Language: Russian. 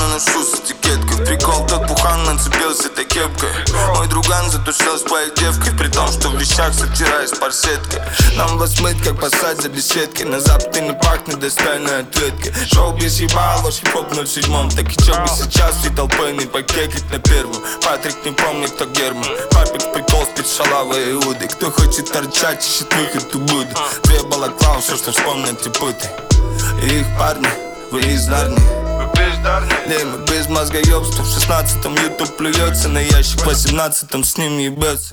карманы ношу с этикеткой. Прикол, тот пухан нацепился этой кепкой. Мой друган затушил с твоей девкой, при том, что в вещах сортираюсь парсеткой. Нам вас мыть, как посадь за беседкой. На запад и не пахнет достойной ответкой. Шоу-биз ебал, ваш хип-хоп в 07-м. Так и чё бы сейчас всей толпой не покекать на первую. Патрик не помнит, кто Герман. Папик прикол спит шалава и Иуды. Кто хочет торчать, ищет выход у Будды. Две балаклавы, все, что вспомнят и путы. И их парни, вы из Нарнии. Не, мы без мозгоёбства. В 16-м YouTube плюется на ящик, в 18-м с ним ебется.